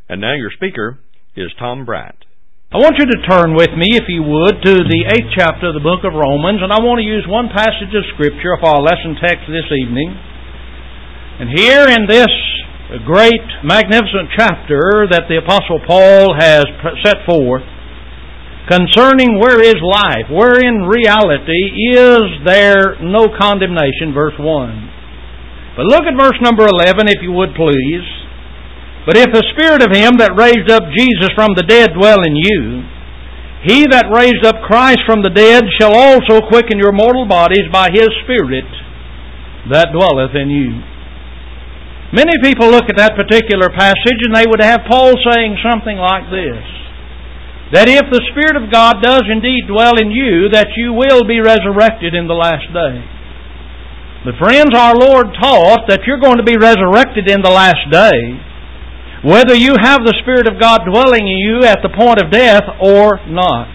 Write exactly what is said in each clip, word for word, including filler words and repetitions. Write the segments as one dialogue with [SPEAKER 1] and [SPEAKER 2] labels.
[SPEAKER 1] And now your speaker is Tom Bratt.
[SPEAKER 2] I want you to turn with me, if you would, to the eighth chapter of the book of Romans, and I want to use one passage of Scripture for our lesson text this evening. And here in this great, magnificent chapter that the Apostle Paul has set forth, concerning where is life, where in reality is there no condemnation, verse one. But look at verse number eleven, if you would please. But if the Spirit of Him that raised up Jesus from the dead dwell in you, He that raised up Christ from the dead shall also quicken your mortal bodies by His Spirit that dwelleth in you. Many people look at that particular passage and they would have Paul saying something like this: that if the Spirit of God does indeed dwell in you, that you will be resurrected in the last day. But friends, our Lord taught that you're going to be resurrected in the last day, whether you have the Spirit of God dwelling in you at the point of death or not.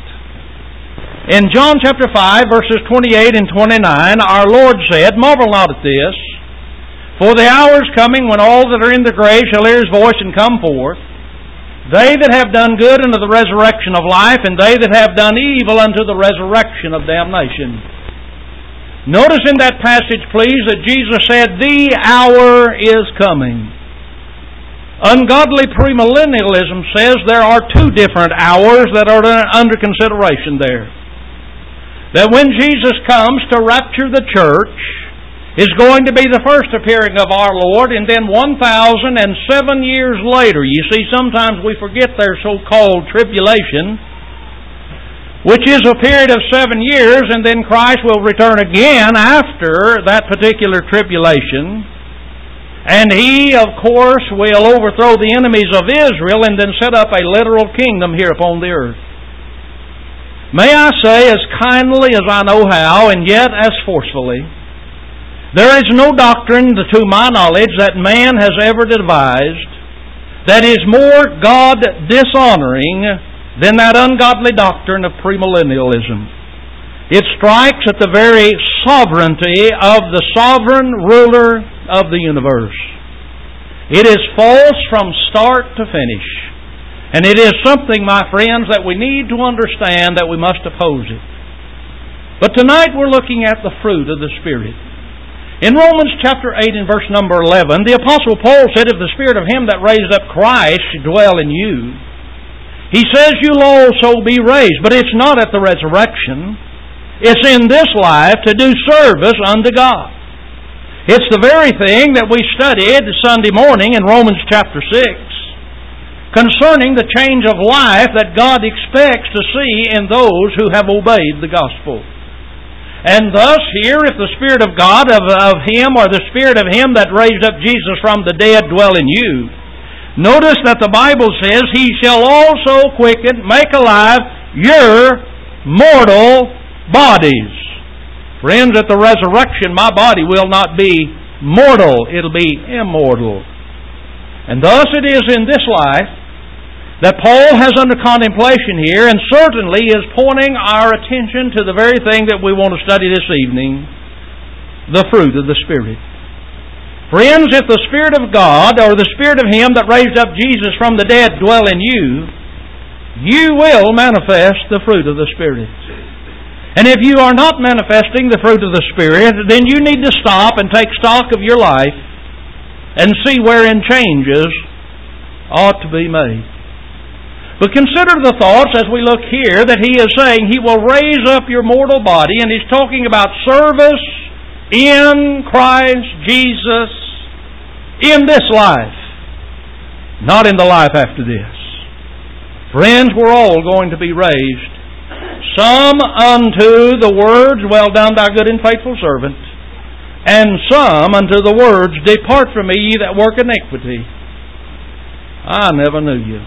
[SPEAKER 2] In John chapter five, verses twenty-eight and twenty-nine, our Lord said, "Marvel not at this, for the hour is coming when all that are in the grave shall hear His voice and come forth, they that have done good unto the resurrection of life, and they that have done evil unto the resurrection of damnation." Notice in that passage, please, that Jesus said, "The hour is coming." Ungodly premillennialism says there are two different hours that are under consideration there. That when Jesus comes to rapture the church is going to be the first appearing of our Lord, and then one thousand seven years later. You see, sometimes we forget their so-called tribulation, which is a period of seven years, and then Christ will return again after that particular tribulation. And He, of course, will overthrow the enemies of Israel and then set up a literal kingdom here upon the earth. May I say, as kindly as I know how, and yet as forcefully, there is no doctrine, to my knowledge, that man has ever devised that is more God-dishonoring than that ungodly doctrine of premillennialism. It strikes at the very sovereignty of the sovereign ruler of the universe. It is false from start to finish. And it is something, my friends, that we need to understand, that we must oppose it. But tonight we're looking at the fruit of the Spirit. In Romans chapter eight and verse number eleven, the Apostle Paul said, "If the Spirit of Him that raised up Christ should dwell in you," he says, "you'll also be raised." But it's not at the resurrection. It's in this life to do service unto God. It's the very thing that we studied Sunday morning in Romans chapter six, concerning the change of life that God expects to see in those who have obeyed the gospel. And thus here, if the Spirit of God, of, of Him, or the Spirit of Him that raised up Jesus from the dead dwell in you, notice that the Bible says, He shall also quicken, make alive your mortal bodies. Friends, at the resurrection, my body will not be mortal. It'll be immortal. And thus it is in this life that Paul has under contemplation here, and certainly is pointing our attention to the very thing that we want to study this evening, the fruit of the Spirit. Friends, if the Spirit of God, or the Spirit of Him that raised up Jesus from the dead dwell in you, you will manifest the fruit of the Spirit. And if you are not manifesting the fruit of the Spirit, then you need to stop and take stock of your life and see wherein changes ought to be made. But consider the thoughts as we look here, that He is saying He will raise up your mortal body, and He's talking about service in Christ Jesus in this life, not in the life after this. Friends, we're all going to be raised, some unto the words, "Well done, thy good and faithful servant," and some unto the words, "Depart from me, ye that work iniquity. I never knew you."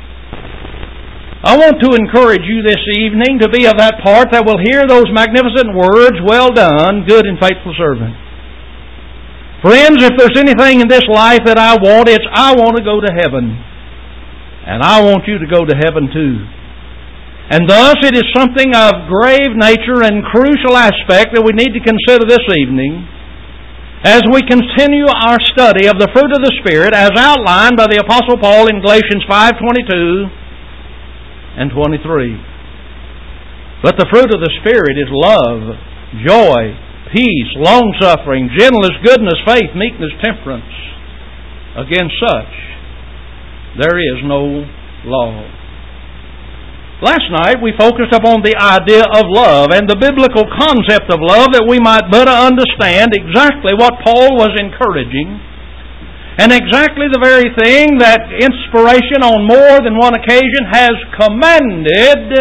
[SPEAKER 2] I want to encourage you this evening to be of that part that will hear those magnificent words, "Well done, good and faithful servant." Friends, if there's anything in this life that I want, it's I want to go to heaven. And I want you to go to heaven too. And thus it is something of grave nature and crucial aspect that we need to consider this evening, as we continue our study of the fruit of the Spirit as outlined by the Apostle Paul in Galatians five twenty-two and twenty-three. But the fruit of the Spirit is love, joy, peace, long-suffering, gentleness, goodness, faith, meekness, temperance. Against such there is no law. Last night we focused upon the idea of love and the biblical concept of love that we might better understand exactly what Paul was encouraging and exactly the very thing that inspiration on more than one occasion has commanded.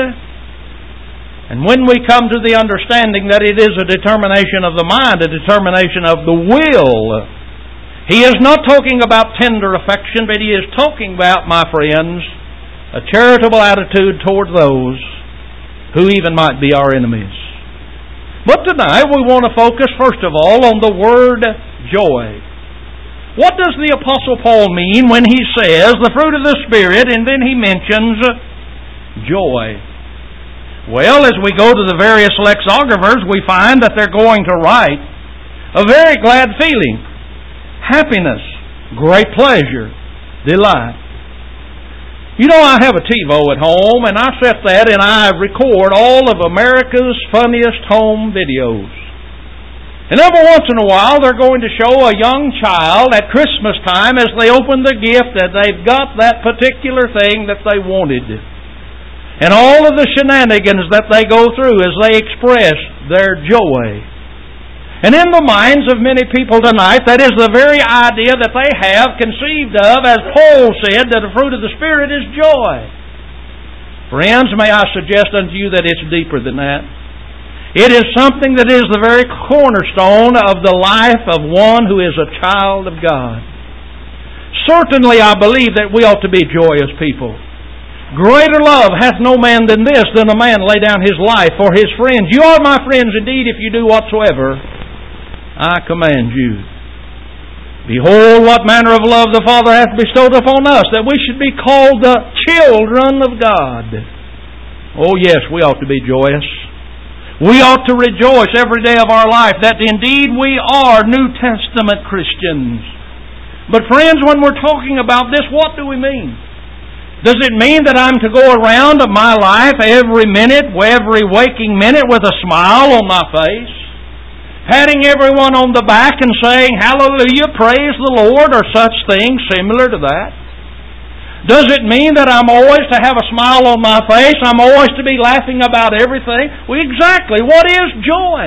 [SPEAKER 2] And when we come to the understanding that it is a determination of the mind, a determination of the will, he is not talking about tender affection, but he is talking about, my friends, a charitable attitude toward those who even might be our enemies. But tonight we want to focus first of all on the word joy. What does the Apostle Paul mean when he says the fruit of the Spirit and then he mentions joy? Well, as we go to the various lexicographers, we find that they're going to write a very glad feeling, happiness, great pleasure, delight. You know, I have a TiVo at home, and I set that and I record all of America's funniest home videos. And every once in a while, they're going to show a young child at Christmas time as they open the gift that they've got that particular thing that they wanted. And all of the shenanigans that they go through as they express their joy. And in the minds of many people tonight, that is the very idea that they have conceived of, as Paul said, that the fruit of the Spirit is joy. Friends, may I suggest unto you that it's deeper than that. It is something that is the very cornerstone of the life of one who is a child of God. Certainly I believe that we ought to be joyous people. Greater love hath no man than this, than a man lay down his life for his friends. You are my friends indeed if you do whatsoever I command you. Behold, what manner of love the Father hath bestowed upon us, that we should be called the children of God. Oh yes, we ought to be joyous. We ought to rejoice every day of our life that indeed we are New Testament Christians. But friends, when we're talking about this, what do we mean? Does it mean that I'm to go around my life every minute, every waking minute with a smile on my face? Patting everyone on the back and saying, hallelujah, praise the Lord, or such things similar to that? Does it mean that I'm always to have a smile on my face? I'm always to be laughing about everything? Well, exactly. What is joy?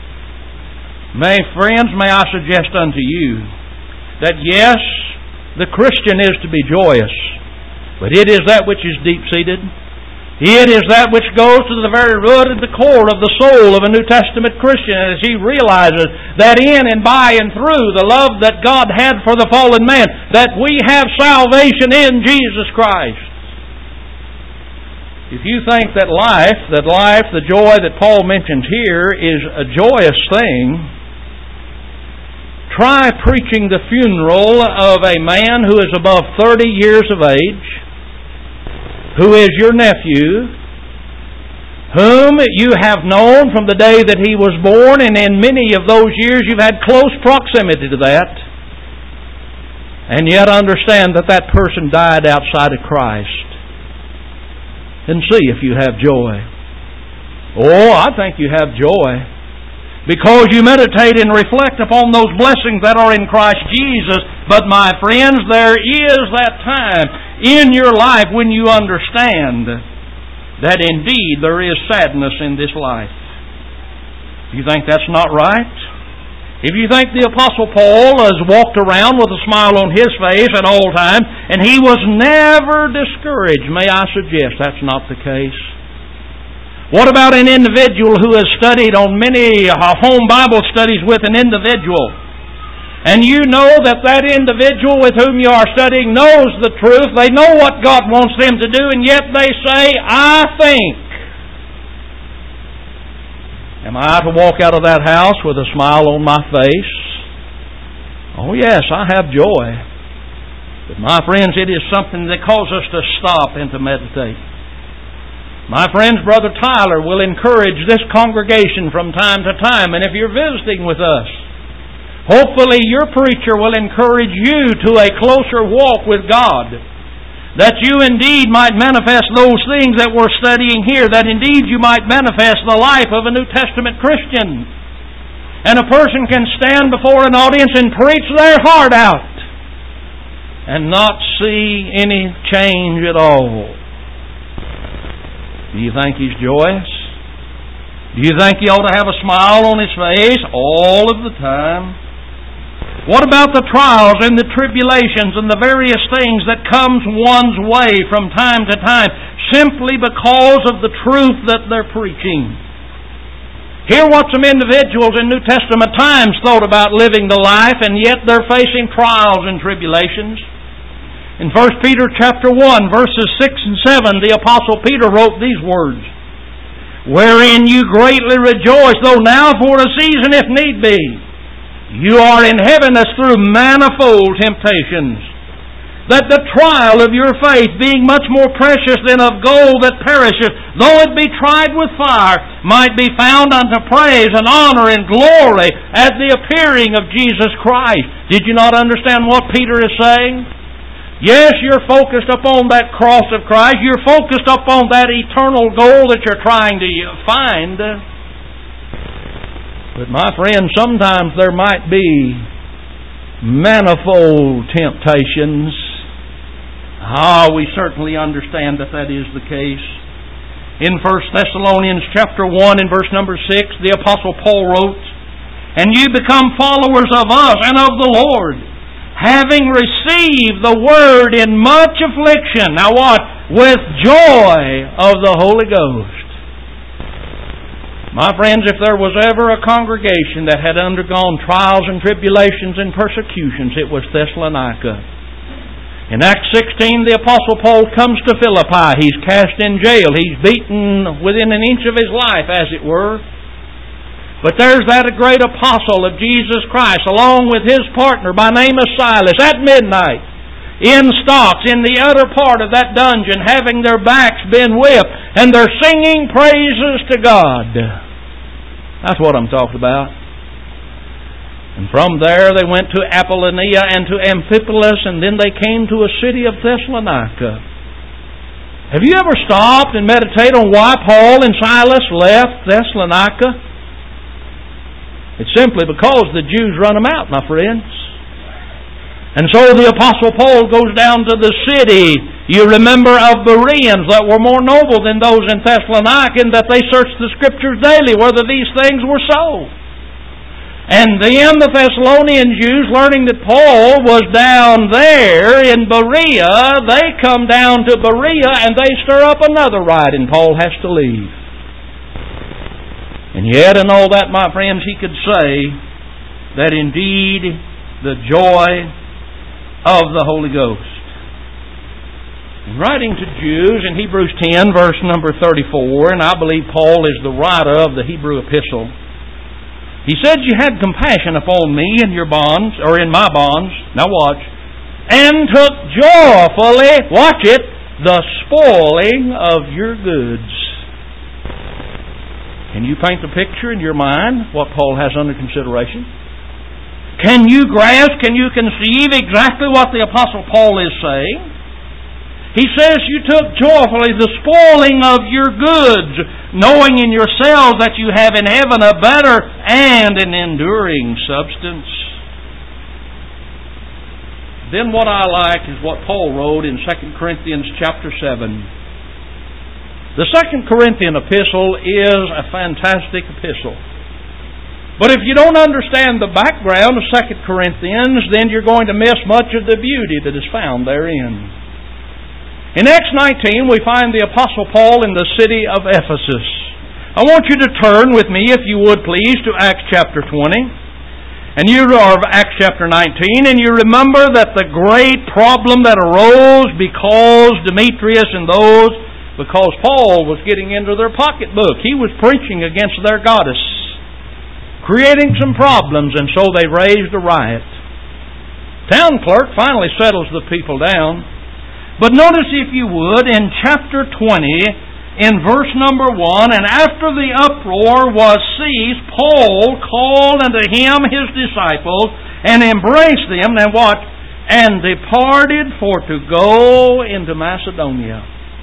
[SPEAKER 2] May, friends, may I suggest unto you that yes, the Christian is to be joyous, but it is that which is deep-seated. It is that which goes to the very root and the core of the soul of a New Testament Christian as he realizes that in and by and through the love that God had for the fallen man, that we have salvation in Jesus Christ. If you think that life, that life, the joy that Paul mentions here is a joyous thing, try preaching the funeral of a man who is above thirty years of age, who is your nephew, whom you have known from the day that he was born, and in many of those years you've had close proximity to that, and yet understand that that person died outside of Christ. And see if you have joy. Oh, I think you have joy, because you meditate and reflect upon those blessings that are in Christ Jesus. But my friends, there is that time in your life when you understand that indeed there is sadness in this life. You think that's not right? If you think the Apostle Paul has walked around with a smile on his face at all times, and he was never discouraged, may I suggest that's not the case. What about an individual who has studied on many home Bible studies with an individual, and you know that that individual with whom you are studying knows the truth, they know what God wants them to do, and yet they say, I think. Am I to walk out of that house with a smile on my face? Oh yes, I have joy. But my friends, it is something that causes us to stop and to meditate. My friends, Brother Tyler will encourage this congregation from time to time, and if you're visiting with us, Hopefully your preacher will encourage you to a closer walk with God, that you indeed might manifest those things that we're studying here, that indeed you might manifest the life of a New Testament Christian. And a person can stand before an audience and preach their heart out and not see any change at all. Do you think he's joyous? Do you think he ought to have a smile on his face all of the time? What about the trials and the tribulations and the various things that comes one's way from time to time simply because of the truth that they're preaching? Hear what some individuals in New Testament times thought about living the life, and yet they're facing trials and tribulations. In First Peter chapter one, verses six and seven, the Apostle Peter wrote these words, "Wherein you greatly rejoice, though now for a season if need be, you are in heaviness through manifold temptations, that the trial of your faith, being much more precious than of gold that perisheth, though it be tried with fire, might be found unto praise and honor and glory at the appearing of Jesus Christ." Did you not understand what Peter is saying? Yes, you're focused upon that cross of Christ. You're focused upon that eternal goal that you're trying to find. But my friend, sometimes there might be manifold temptations. Ah, we certainly understand that that is the case. In First Thessalonians chapter one and verse number six, the Apostle Paul wrote, "And you become followers of us and of the Lord, having received the word in much affliction." Now what? With joy of the Holy Ghost. My friends, if there was ever a congregation that had undergone trials and tribulations and persecutions, it was Thessalonica. In Acts sixteen, the Apostle Paul comes to Philippi. He's cast in jail. He's beaten within an inch of his life, as it were. But there's that great apostle of Jesus Christ, along with his partner by name of Silas, at midnight, in stocks, in the utter part of that dungeon, having their backs been whipped, and they're singing praises to God. That's what I'm talking about. And from there they went to Apollonia and to Amphipolis, and then they came to a city of Thessalonica. Have you ever stopped and meditated on why Paul and Silas left Thessalonica? It's simply because the Jews run them out, my friends. And so the Apostle Paul goes down to the city, you remember, of Bereans that were more noble than those in Thessalonica, and that they searched the Scriptures daily whether these things were so. And then the Thessalonian Jews, learning that Paul was down there in Berea, they come down to Berea and they stir up another riot, and Paul has to leave. And yet in all that, my friends, he could say that indeed the joy of the Holy Ghost. In writing to Jews in Hebrews ten, verse number thirty-four, and I believe Paul is the writer of the Hebrew epistle, he said, "You had compassion upon me in your bonds, or in my bonds," now watch, "and took joyfully," watch it, "the spoiling of your goods." Can you paint the picture in your mind what Paul has under consideration? Can you grasp, can you conceive exactly what the Apostle Paul is saying? He says you took joyfully the spoiling of your goods, knowing in yourselves that you have in heaven a better and an enduring substance. Then what I like is what Paul wrote in Second Corinthians chapter seven. The Second Corinthian epistle is a fantastic epistle. But if you don't understand the background of Second Corinthians, then you're going to miss much of the beauty that is found therein. In Acts nineteen, we find the Apostle Paul in the city of Ephesus. I want you to turn with me, if you would please, to Acts chapter twenty. And you are Acts chapter nineteen, and you remember that the great problem that arose because Demetrius and those, because Paul was getting into their pocketbook. He was preaching against their goddess, creating some problems, and so they raised a riot. Town clerk finally settles the people down. But notice, if you would, in chapter twenty in verse number one, and after the uproar was ceased, Paul called unto him his disciples, and embraced them, and what? And departed for to go into Macedonia.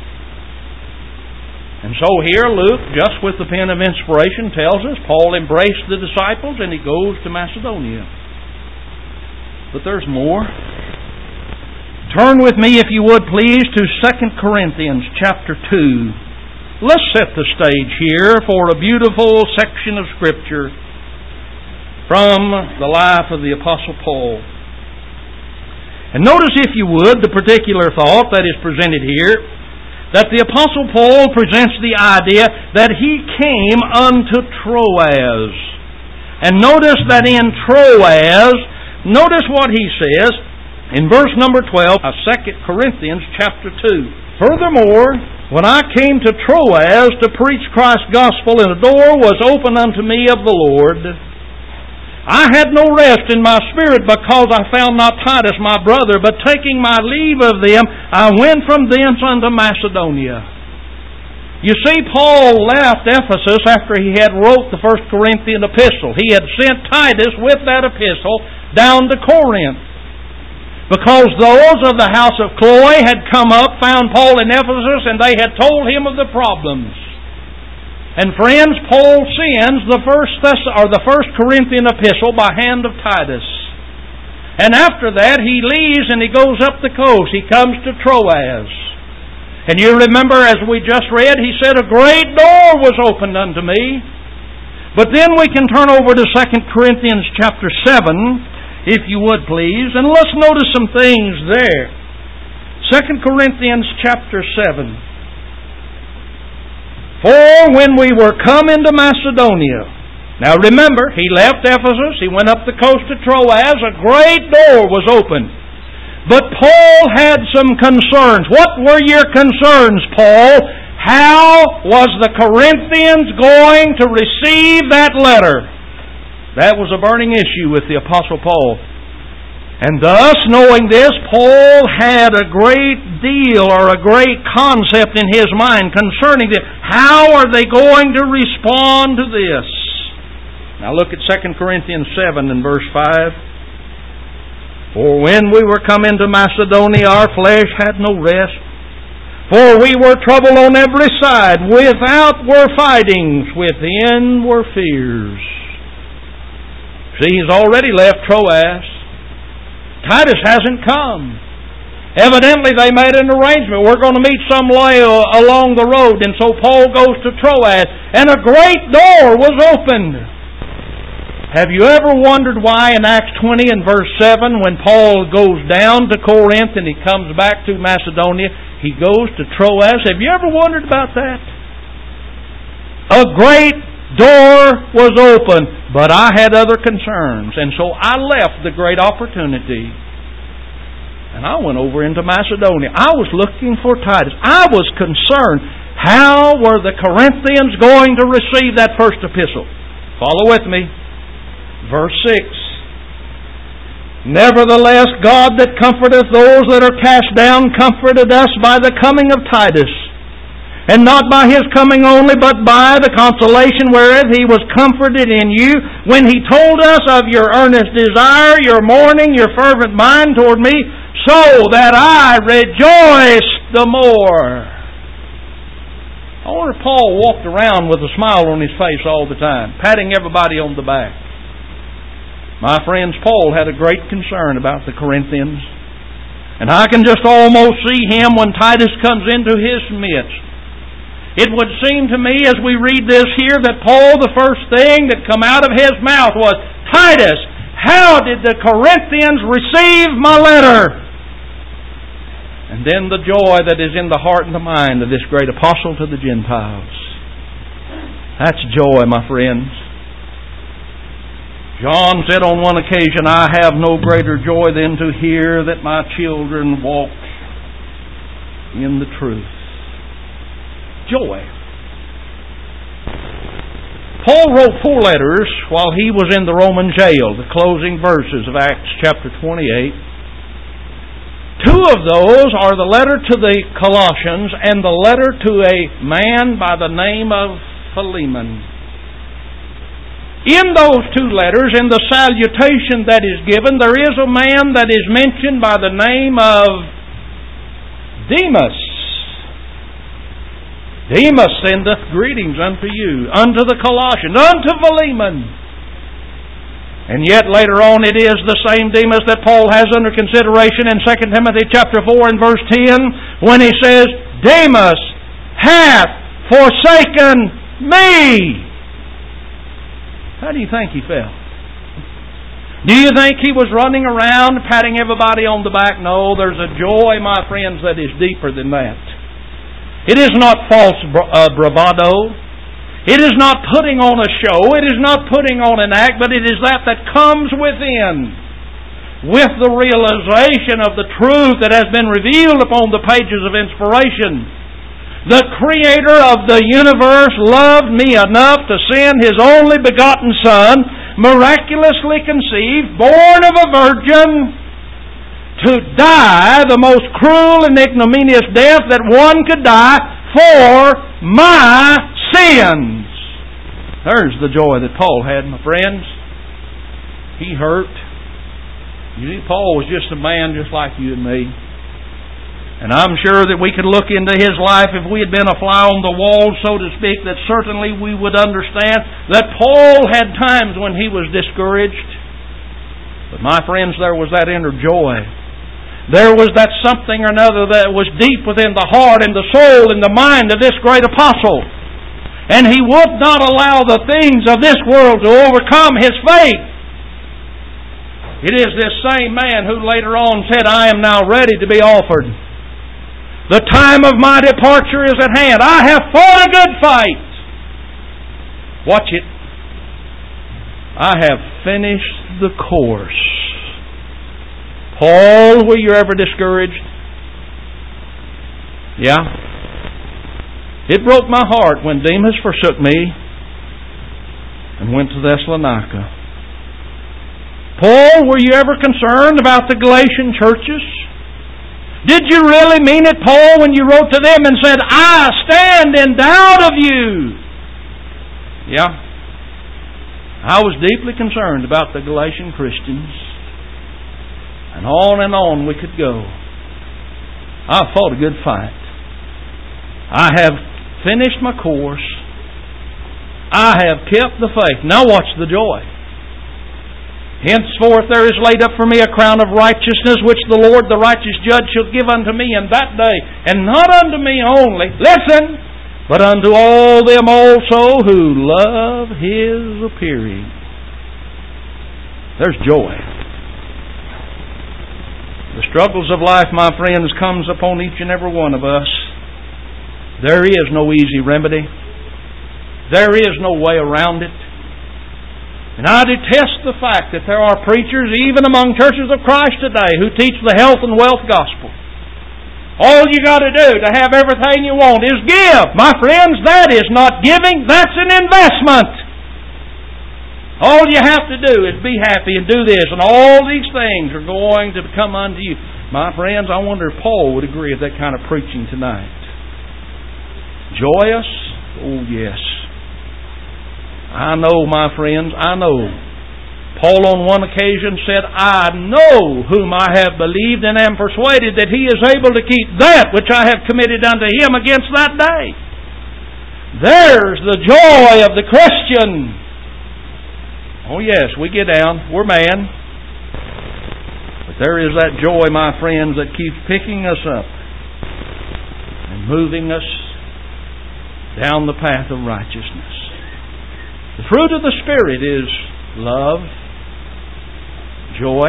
[SPEAKER 2] And so here Luke, just with the pen of inspiration, tells us Paul embraced the disciples and he goes to Macedonia. But there's more. Turn with me, if you would please, to Second Corinthians chapter two. Let's set the stage here for a beautiful section of Scripture from the life of the Apostle Paul. And notice, if you would, the particular thought that is presented here, that the Apostle Paul presents the idea that he came unto Troas. And notice that in Troas, notice what he says in verse number twelve of Second Corinthians chapter two. Furthermore, when I came to Troas to preach Christ's gospel, and the door was opened unto me of the Lord, I had no rest in my spirit, because I found not Titus my brother, but taking my leave of them, I went from thence unto Macedonia. You see, Paul left Ephesus after he had wrote the First Corinthian epistle. He had sent Titus with that epistle down to Corinth, because those of the house of Chloe had come up, found Paul in Ephesus, and they had told him of the problems. And friends, Paul sends the first Thess- or the First Corinthian epistle by hand of Titus. And after that, he leaves and he goes up the coast. He comes to Troas. And you remember, as we just read, he said, a great door was opened unto me. But then we can turn over to Second Corinthians chapter seven, if you would please, and let's notice some things there. Second Corinthians chapter seven. For when we were come into Macedonia, now remember, he left Ephesus, he went up the coast to Troas, a great door was opened. But Paul had some concerns. What were your concerns, Paul? How was the Corinthians going to receive that letter? That was a burning issue with the Apostle Paul. And thus, knowing this, Paul had a great deal or a great concept in his mind concerning this. How are they going to respond to this? Now look at Second Corinthians seven and verse five. For when we were come into Macedonia, our flesh had no rest. For we were troubled on every side. Without were fightings, within were fears. See, he's already left Troas. Titus hasn't come. Evidently they made an arrangement. We're going to meet some way along the road. And so Paul goes to Troas, and a great door was opened. Have you ever wondered why in Acts twenty and verse seven, when Paul goes down to Corinth and he comes back to Macedonia, he goes to Troas? Have you ever wondered about that? A great door was open, but I had other concerns, and so I left the great opportunity, and I went over into Macedonia. I was looking for Titus. I was concerned. How were the Corinthians going to receive that first epistle? Follow with me. Verse six. Nevertheless, God that comforteth those that are cast down comforted us by the coming of Titus. And not by his coming only, but by the consolation wherewith he was comforted in you, when he told us of your earnest desire, your mourning, your fervent mind toward me, so that I rejoiced the more. I wonder if Paul walked around with a smile on his face all the time, patting everybody on the back. My friends, Paul had a great concern about the Corinthians. And I can just almost see him when Titus comes into his midst. It would seem to me as we read this here that Paul, the first thing that come out of his mouth was, Titus, how did the Corinthians receive my letter? And then the joy that is in the heart and the mind of this great apostle to the Gentiles. That's joy, my friends. John said on one occasion, I have no greater joy than to hear that my children walk in the truth. Joy. Paul wrote four letters while he was in the Roman jail, the closing verses of Acts chapter twenty-eight. Two two of those are the letter to the Colossians and the letter to a man by the name of Philemon. In those two letters, in the salutation that is given, there is a man that is mentioned by the name of Demas. Demas sendeth greetings unto you, unto the Colossians, unto Philemon. And yet later on it is the same Demas that Paul has under consideration in Second Timothy chapter four and verse ten when he says, Demas hath forsaken me. How do you think he felt? Do you think he was running around patting everybody on the back? No, there's a joy, my friends, that is deeper than that. It is not false bravado. It is not putting on a show. It is not putting on an act, but it is that that comes within, with the realization of the truth that has been revealed upon the pages of inspiration. The Creator of the universe loved me enough to send His only begotten Son, miraculously conceived, born of a virgin, to die the most cruel and ignominious death that one could die for my sins. There's the joy that Paul had, my friends. He hurt. You see, Paul was just a man just like you and me. And I'm sure that we could look into his life if we had been a fly on the wall, so to speak, that certainly we would understand that Paul had times when he was discouraged. But my friends, there was that inner joy. There was that something or another that was deep within the heart and the soul and the mind of this great apostle. And he would not allow the things of this world to overcome his faith. It is this same man who later on said, I am now ready to be offered. The time of my departure is at hand. I have fought a good fight. Watch it. I have finished the course. Paul, were you ever discouraged? Yeah. It broke my heart when Demas forsook me and went to Thessalonica. Paul, were you ever concerned about the Galatian churches? Did you really mean it, Paul, when you wrote to them and said, I stand in doubt of you? Yeah. I was deeply concerned about the Galatian Christians. And on and on we could go. I fought a good fight. I have finished my course. I have kept the faith. Now watch the joy. Henceforth there is laid up for me a crown of righteousness, which the Lord, the righteous judge, shall give unto me in that day. And not unto me only, listen, but unto all them also who love His appearing. There's joy. The struggles of life, my friends, comes upon each and every one of us. There is no easy remedy. There is no way around it. And I detest the fact that there are preachers, even among churches of Christ today, who teach the health and wealth gospel. All you got to do to have everything you want is give. My friends, that is not giving, that's an investment. All you have to do is be happy and do this, and all these things are going to come unto you. My friends, I wonder if Paul would agree with that kind of preaching tonight. Joyous? Oh, yes. I know, my friends, I know. Paul on one occasion said, I know whom I have believed and am persuaded that he is able to keep that which I have committed unto him against that day. There's the joy of the Christian. Oh yes, we get down. We're man. But there is that joy, my friends, that keeps picking us up and moving us down the path of righteousness. The fruit of the Spirit is love, joy,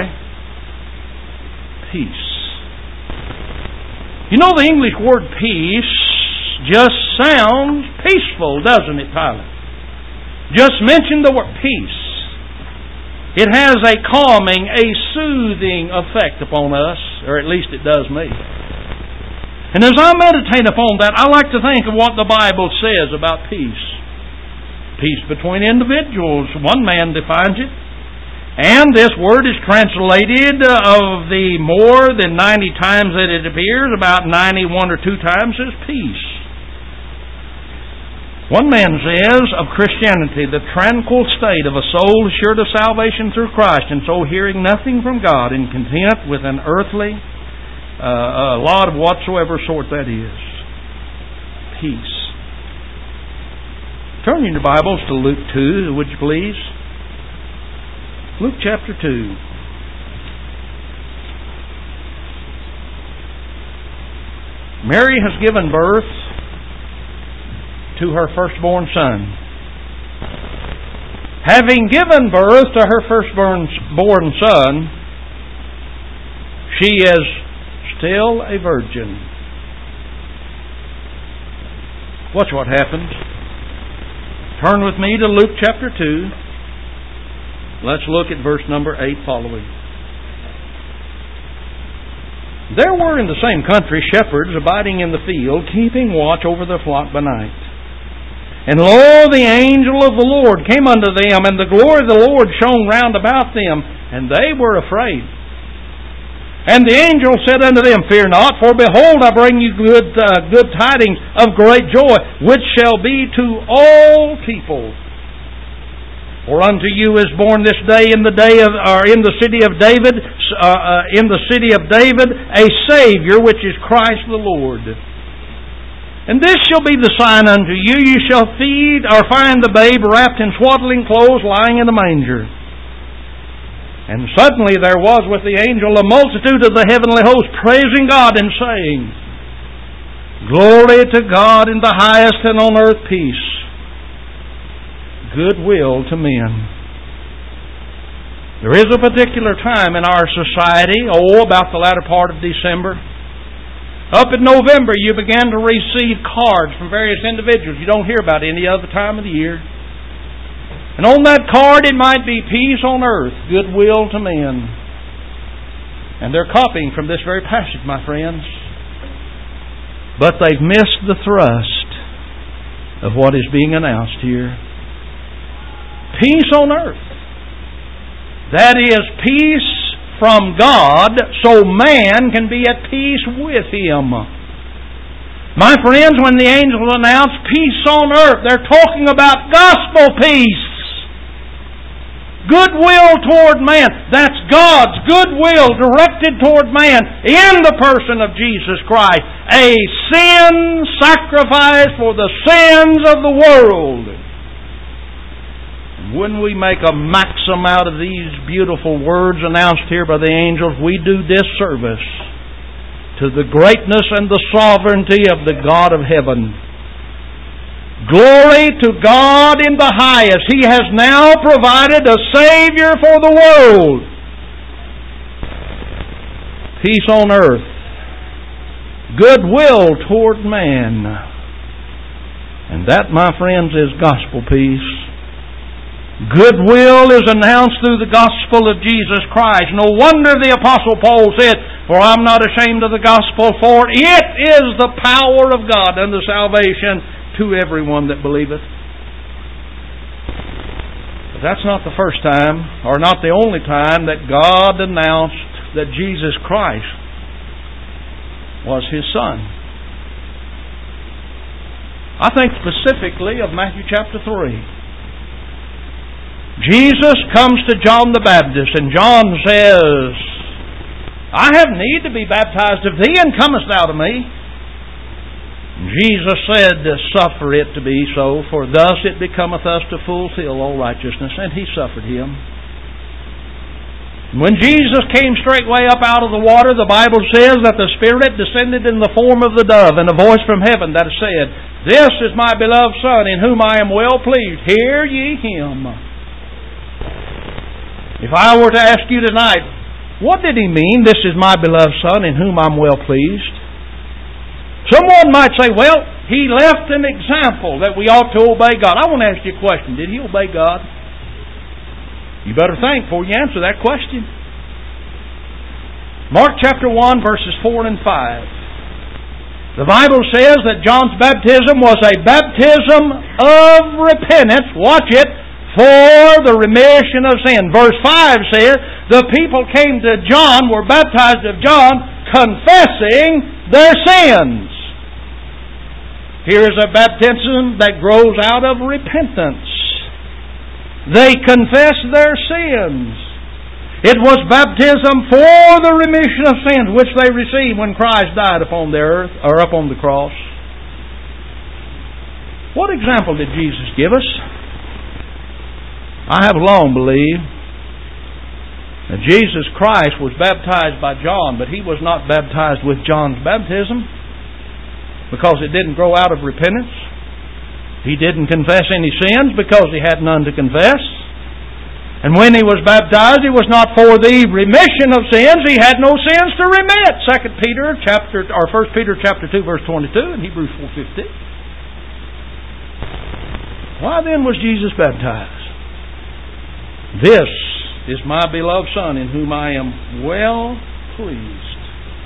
[SPEAKER 2] peace. You know, the English word peace just sounds peaceful, doesn't it, Tyler? Just mention the word peace. It has a calming, a soothing effect upon us, or at least it does me. And as I meditate upon that, I like to think of what the Bible says about peace. Peace between individuals. One man defines it. And this word is translated of the more than ninety times that it appears, about ninety-one or two times as peace. One man says of Christianity, the tranquil state of a soul assured of salvation through Christ, and so hearing nothing from God, and content with an earthly uh, a lot of whatsoever sort that is. Peace. Turn in your Bibles to Luke two, would you please? Luke chapter two. Mary has given birth to her firstborn son. Having given birth to her firstborn born son, she is still a virgin. Watch what happens. Turn with me to Luke chapter two. Let's look at verse number eight following. There were in the same country shepherds abiding in the field, keeping watch over their flock by night. And lo, the angel of the Lord came unto them, and the glory of the Lord shone round about them, and they were afraid. And the angel said unto them, Fear not, for behold, I bring you good uh, good tidings of great joy, which shall be to all people. For unto you is born this day in the day of, or in the city of David, uh, uh, in the city of David, a Savior, which is Christ the Lord. And this shall be the sign unto you: you shall feed or find the babe wrapped in swaddling clothes, lying in a manger. And suddenly there was with the angel a multitude of the heavenly host, praising God and saying, Glory to God in the highest, and on earth peace, goodwill to men. There is a particular time in our society, oh, about the latter part of December. Up in November, you began to receive cards from various individuals you don't hear about any other time of the year. And on that card it might be peace on earth, goodwill to men. And they're copying from this very passage, my friends. But they've missed the thrust of what is being announced here. Peace on earth. That is, peace from God, so man can be at peace with Him. My friends, when the angels announce peace on earth, they're talking about gospel peace. Goodwill toward man. That's God's goodwill directed toward man in the person of Jesus Christ. A sin sacrifice for the sins of the world. When we make a maxim out of these beautiful words announced here by the angels, we do disservice to the greatness and the sovereignty of the God of heaven. Glory to God in the highest. He has now provided a Savior for the world. Peace on earth. Goodwill toward man. And that, my friends, is gospel peace. Goodwill is announced through the gospel of Jesus Christ. No wonder the Apostle Paul said, For I'm not ashamed of the gospel, for it is the power of God unto salvation to everyone that believeth. But that's not the first time, or not the only time, that God announced that Jesus Christ was His Son. I think specifically of Matthew chapter three. Jesus comes to John the Baptist, and John says, I have need to be baptized of thee, and comest thou to me? And Jesus said, Suffer it to be so, for thus it becometh us to fulfill all righteousness. And He suffered him. When Jesus came straightway up out of the water, the Bible says that the Spirit descended in the form of the dove, and a voice from heaven that said, This is my beloved Son, in whom I am well pleased. Hear ye Him. If I were to ask you tonight, what did He mean, this is my beloved Son in whom I'm well pleased? Someone might say, well, He left an example that we ought to obey God. I want to ask you a question. Did He obey God? You better think before you answer that question. Mark chapter one, verses four and five. The Bible says that John's baptism was a baptism of repentance. Watch it. for the remission of sin. Verse five says, the people came to John, were baptized of John, confessing their sins. Here is a baptism that grows out of repentance. They confess their sins. It was baptism for the remission of sins which they received when Christ died upon the earth, or upon the cross. What example did Jesus give us? I have long believed that Jesus Christ was baptized by John, but He was not baptized with John's baptism because it didn't grow out of repentance. He didn't confess any sins because He had none to confess. And when He was baptized, it was not for the remission of sins. He had no sins to remit. Second Peter chapter or First Peter chapter two verse twenty-two and Hebrews four fifteen. Why then was Jesus baptized? This is my beloved Son, in whom I am well pleased.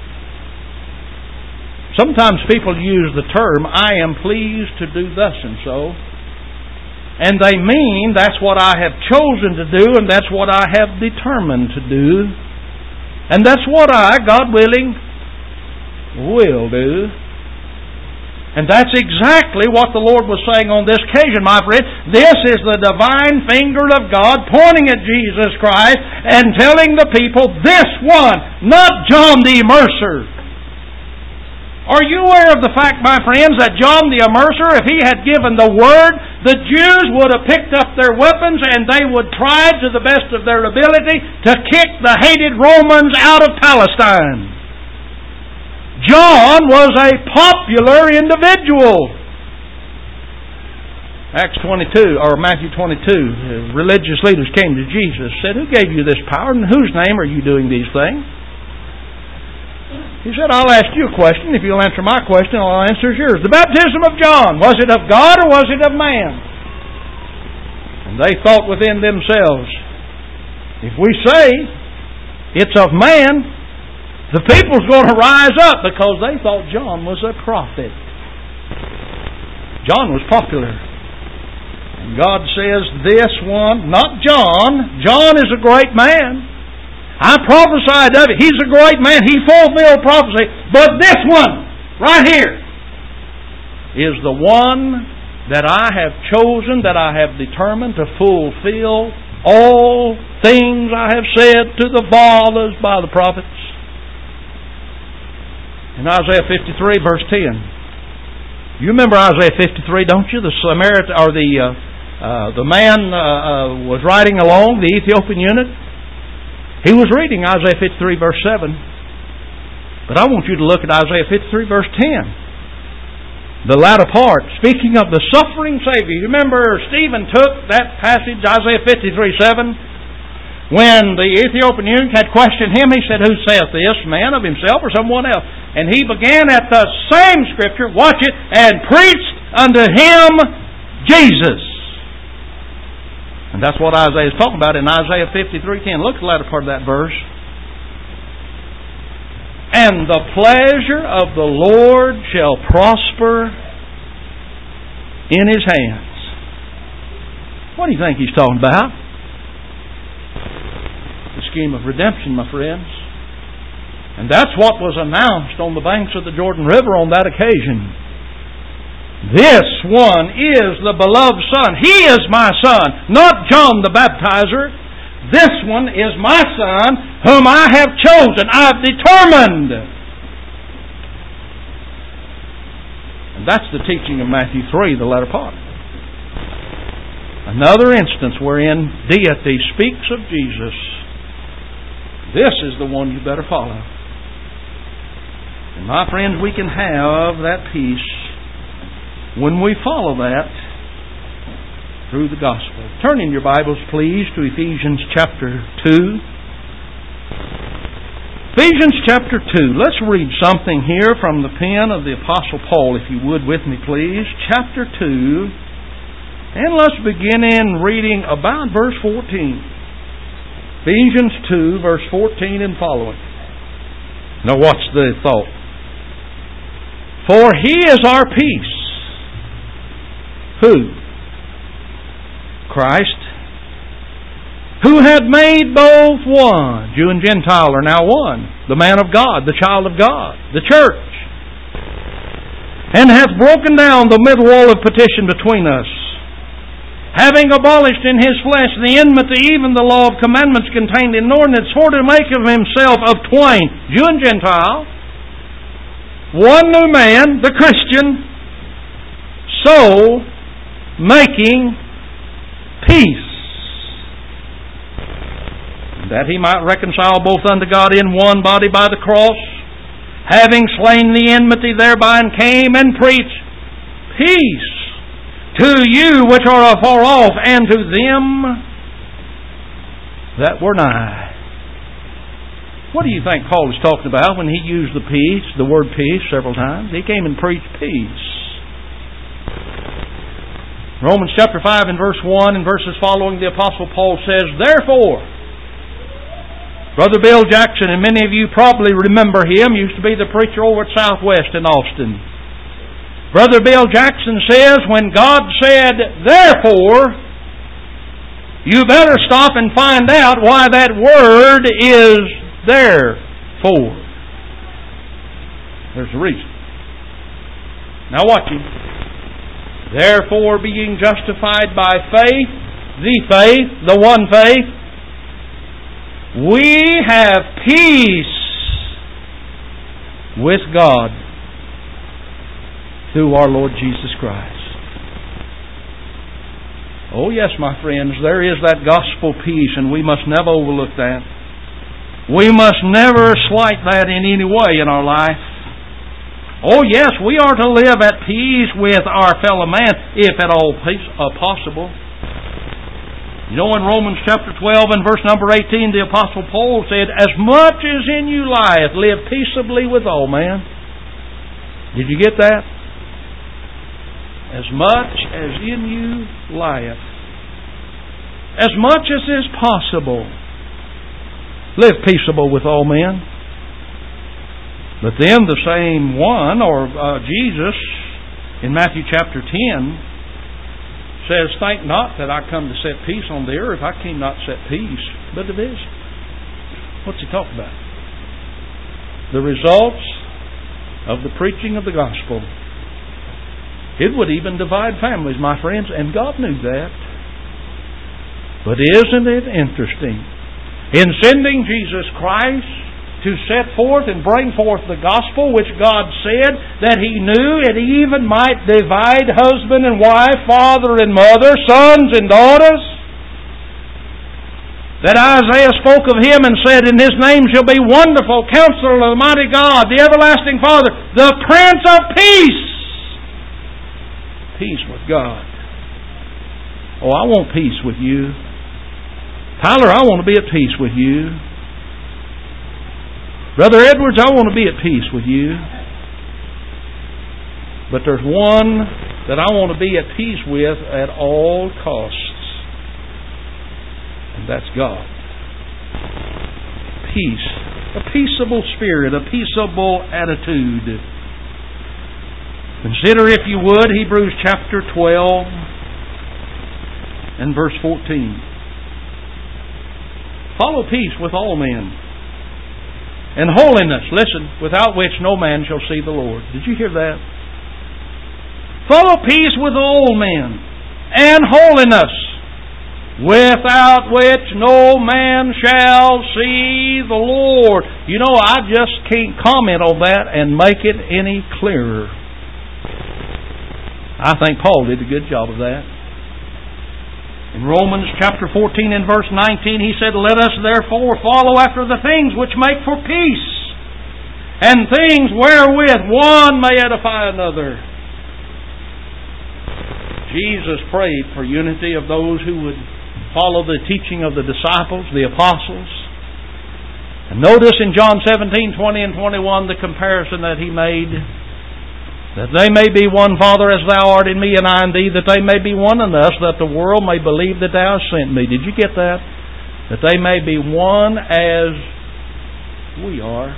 [SPEAKER 2] Sometimes people use the term, I am pleased to do thus and so. And they mean that's what I have chosen to do and that's what I have determined to do. And that's what I, God willing, will do. And that's exactly what the Lord was saying on this occasion, my friend. This is the divine finger of God pointing at Jesus Christ and telling the people, this one, not John the Immerser. Are you aware of the fact, my friends, that John the Immerser, if he had given the word, the Jews would have picked up their weapons and they would try to the best of their ability to kick the hated Romans out of Palestine? John was a popular individual. Acts twenty-two, or Matthew twenty-two, religious leaders came to Jesus, said, who gave you this power, and in whose name are you doing these things? He said, I'll ask you a question. If you'll answer my question, I'll answer yours. The baptism of John, was it of God or was it of man? And they thought within themselves, if we say it's of man, the people's going to rise up because they thought John was a prophet. John was popular. And God says, this one, not John. John is a great man. I prophesied of it. He's a great man. He fulfilled prophecy. But this one, right here, is the one that I have chosen, that I have determined to fulfill all things I have said to the fathers by the prophets. In Isaiah fifty-three, verse ten. You remember Isaiah fifty-three, don't you? The Samaritan, or the uh, uh, the man uh, uh, was riding along, the Ethiopian eunuch. He was reading Isaiah fifty-three, verse seven. But I want you to look at Isaiah fifty-three, verse ten. The latter part, speaking of the suffering Savior. You remember Stephen took that passage, Isaiah fifty-three, seven. When the Ethiopian eunuch had questioned him, he said, who saith this, man of himself or someone else? And he began at the same Scripture, watch it, and preached unto him Jesus. And that's what Isaiah is talking about in Isaiah fifty-three, ten. Look at the latter part of that verse. And the pleasure of the Lord shall prosper in His hands. What do you think He's talking about? The scheme of redemption, my friends. And that's what was announced on the banks of the Jordan River on that occasion. This one is the beloved Son. He is my Son, not John the Baptizer. This one is my Son, whom I have chosen, I have determined. And that's the teaching of Matthew three, the latter part. Another instance wherein deity speaks of Jesus. This is the one you better follow. And my friends, we can have that peace when we follow that through the gospel. Turn in your Bibles, please, to Ephesians chapter two. Ephesians chapter two. Let's read something here from the pen of the Apostle Paul, if you would with me, please. Chapter two. And let's begin in reading about verse fourteen. Ephesians two, verse fourteen and following. Now watch the thought. For He is our peace. Who? Christ. who had made both one. Jew and Gentile are now one. The man of God, the child of God, the church. And hath broken down the middle wall of partition between us, having abolished in His flesh the enmity, even the law of commandments contained in ordinance, for to make of Himself of twain, Jew and Gentile, one new man, the Christian, so making peace, that He might reconcile both unto God in one body by the cross, having slain the enmity thereby, and came and preached peace to you which are afar off, and to them that were nigh. What do you think Paul was talking about when he used the peace, the word peace, several times? He came and preached peace. Romans chapter five and verse one and verses following, the Apostle Paul says, therefore, Brother Bill Jackson, and many of you probably remember him, used to be the preacher over at Southwest in Austin. Brother Bill Jackson says, when God said, therefore, you better stop and find out why that word is therefore. There's a reason. Now watch him. Therefore, being justified by faith, the faith, the one faith, we have peace with God through our Lord Jesus Christ. Oh yes, my friends, there is that gospel peace, and we must never overlook that. We must never slight that in any way in our life. Oh yes, we are to live at peace with our fellow man, if at all possible. You know, in Romans chapter twelve and verse number eighteen, the Apostle Paul said, as much as in you lieth, live peaceably with all men. Did you get that? As much as in you lieth. As much as is possible, live peaceable with all men. But then the same one, or uh, Jesus, in Matthew chapter ten, says, think not that I come to set peace on the earth. I came not to set peace, but division. What's he talking about? The results of the preaching of the gospel. It would even divide families, my friends, and God knew that. But isn't it interesting? In sending Jesus Christ to set forth and bring forth the gospel, which God said that He knew it even might divide husband and wife, father and mother, sons and daughters, that Isaiah spoke of Him and said, and His name shall be Wonderful, Counselor, the Mighty God, the Everlasting Father, the Prince of Peace. Peace with God. Oh, I want peace with you. Tyler, I want to be at peace with you. Brother Edwards, I want to be at peace with you. But there's one that I want to be at peace with at all costs. And that's God. Peace. A peaceable spirit, a peaceable attitude. Consider, if you would, Hebrews chapter twelve and verse fourteen. Follow peace with all men, and holiness, listen, without which no man shall see the Lord. Did you hear that? Follow peace with all men, and holiness, without which no man shall see the Lord. You know, I just can't comment on that and make it any clearer. I think Paul did a good job of that. In Romans chapter fourteen and verse nineteen, he said, let us therefore follow after the things which make for peace, and things wherewith one may edify another. Jesus prayed for unity of those who would follow the teaching of the disciples, the apostles. And notice in John seventeen, twenty and twenty-one the comparison that He made. That they may be one, Father, as Thou art in me and I in Thee, that they may be one in us, that the world may believe that Thou hast sent me. Did you get that? That they may be one as we are.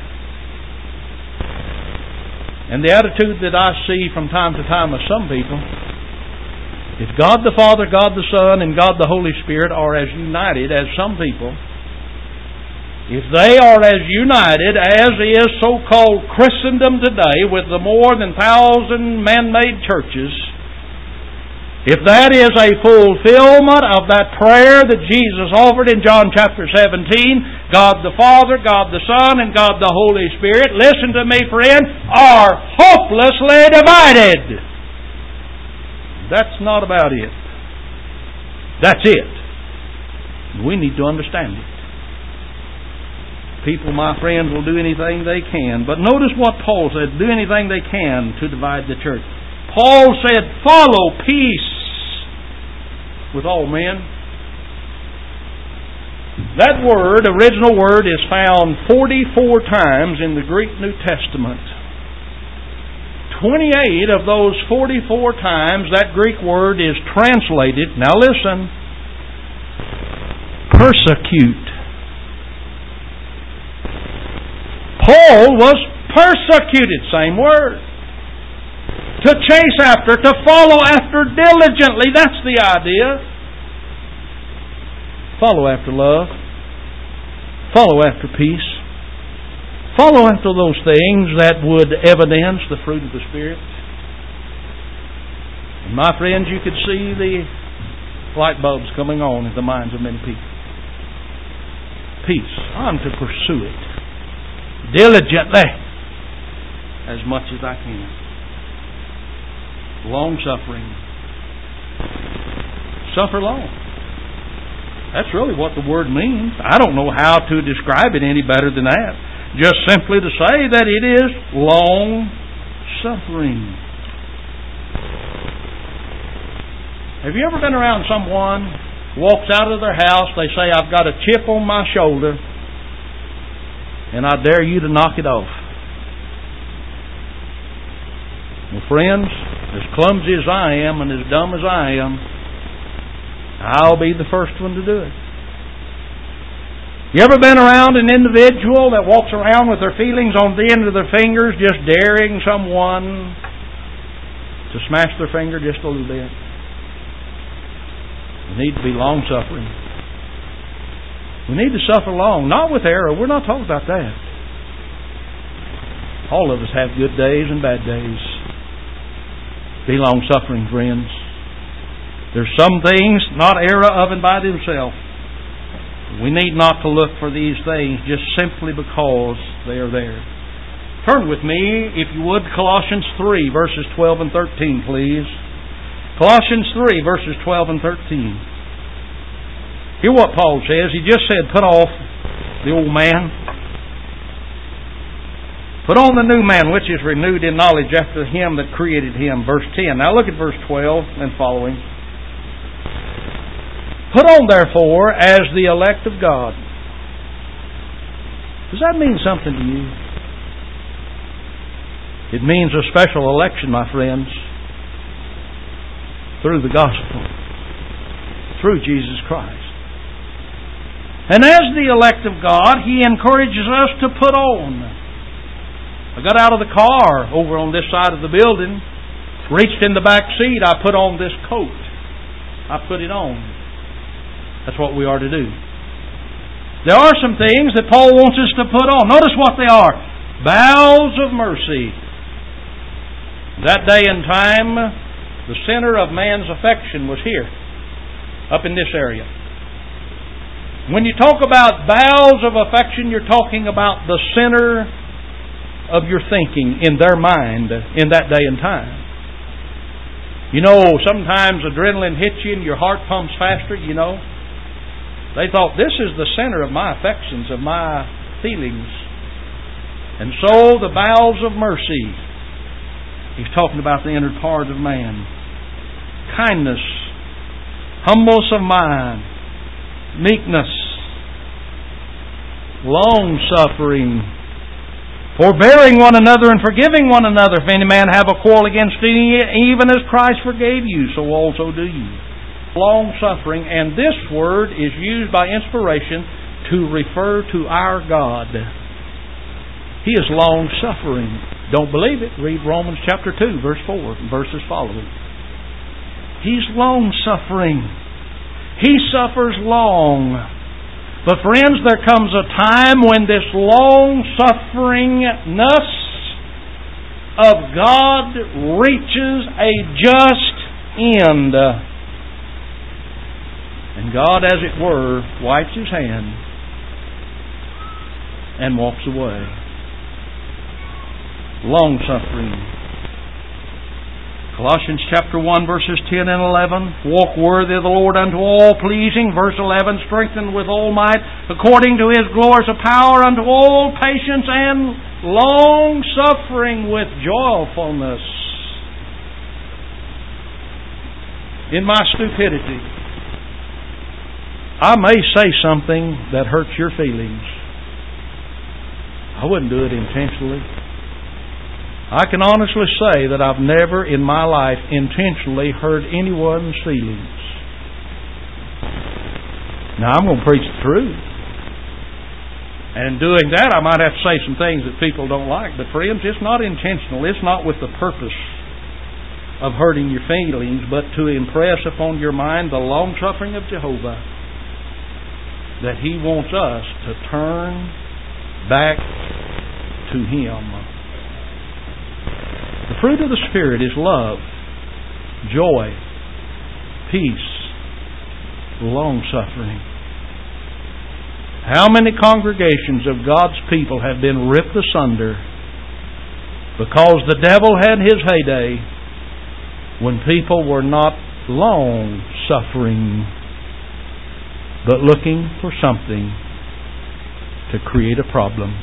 [SPEAKER 2] And the attitude that I see from time to time of some people If God the Father, God the Son, and God the Holy Spirit are as united as some people, if they are as united as is so-called Christendom today with the more than thousand man-made churches, if that is a fulfillment of that prayer that Jesus offered in John chapter seventeen, God the Father, God the Son, and God the Holy Spirit, listen to me, friend, are hopelessly divided. That's not about it. That's it. We need to understand it. People, my friends, will do anything they can. But notice what Paul said, do anything they can to divide the church. Paul said, follow peace with all men. That word, original word, is found forty-four times in the Greek New Testament. twenty-eight of those forty-four times that Greek word is translated, now listen, persecute. Paul was persecuted, same word. To chase after, to follow after diligently. That's the idea. Follow after love. Follow after peace. Follow after those things that would evidence the fruit of the Spirit. And my friends, you could see the light bulbs coming on in the minds of many people. Peace. I'm to pursue it diligently as much as I can. Long-suffering. Suffer long. That's really what the word means. I don't know how to describe it any better than that. Just simply to say that it is long-suffering. Have you ever been around someone who walks out of their house, they say, I've got a chip on my shoulder, and I dare you to knock it off? Well, friends, as clumsy as I am and as dumb as I am, I'll be the first one to do it. You ever been around an individual that walks around with their feelings on the end of their fingers, just daring someone to smash their finger just a little bit? We need to be long-suffering. We need to suffer long, not with error. We're not talking about that. All of us have good days and bad days. Be long-suffering, friends. There's some things not error of and by themselves. We need not to look for these things just simply because they are there. Turn with me, if you would, Colossians three, verses twelve and thirteen, please. Colossians three, verses twelve and thirteen. Hear what Paul says. He just said, put off the old man. Put on the new man, which is renewed in knowledge after him that created him. Verse ten. Now look at verse twelve and following. Put on, therefore, as the elect of God. Does that mean something to you? It means a special election, my friends, through the gospel, through Jesus Christ. And as the elect of God, He encourages us to put on. I got out of the car over on this side of the building, reached in the back seat, I put on this coat. I put it on. That's what we are to do. There are some things that Paul wants us to put on. Notice what they are. Bowels of mercy. That day and time, the center of man's affection was here, up in this area. When you talk about bowels of affection, you're talking about the center of your thinking in their mind in that day and time. You know, sometimes adrenaline hits you and your heart pumps faster, you know. They thought, this is the center of my affections, of my feelings. And so the bowels of mercy, he's talking about the inner part of man. Kindness, humbleness of mind, meekness, long-suffering, forbearing one another and forgiving one another. If any man have a quarrel against any, even as Christ forgave you, so also do you. Long-suffering, and this word is used by inspiration to refer to our God. He is long-suffering. Don't believe it? Read Romans chapter two, verse four, and verses following. He's long-suffering. He suffers long. But friends, there comes a time when this long-sufferingness of God reaches a just end. And God, as it were, wipes His hand and walks away. Long-suffering. Colossians chapter one, verses ten and eleven. Walk worthy of the Lord unto all pleasing. Verse eleven. Strengthened with all might, according to His glorious power, unto all patience and long suffering with joyfulness. In my stupidity, I may say something that hurts your feelings. I wouldn't do it intentionally. I can honestly say that I've never in my life intentionally hurt anyone's feelings. Now, I'm going to preach the truth. And in doing that, I might have to say some things that people don't like. But friends, it's not intentional. It's not with the purpose of hurting your feelings, but to impress upon your mind the long-suffering of Jehovah, that He wants us to turn back to Him. The fruit of the Spirit is love, joy, peace, long-suffering. How many congregations of God's people have been ripped asunder because the devil had his heyday when people were not long-suffering, but looking for something to create a problem.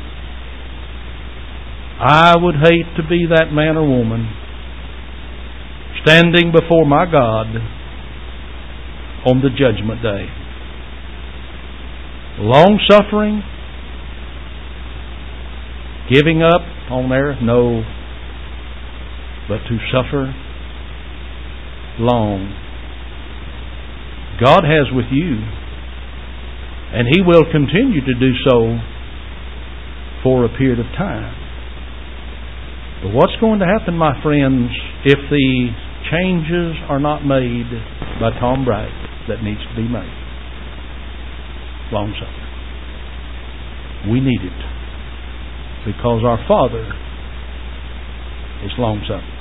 [SPEAKER 2] I would hate to be that man or woman standing before my God on the judgment day. Long-suffering, giving up on there, no, but to suffer long. God has with you, and He will continue to do so for a period of time. But what's going to happen, my friends, if the changes are not made by Tom Bright that needs to be made? Long-suffering. We need it because our Father is long-suffering.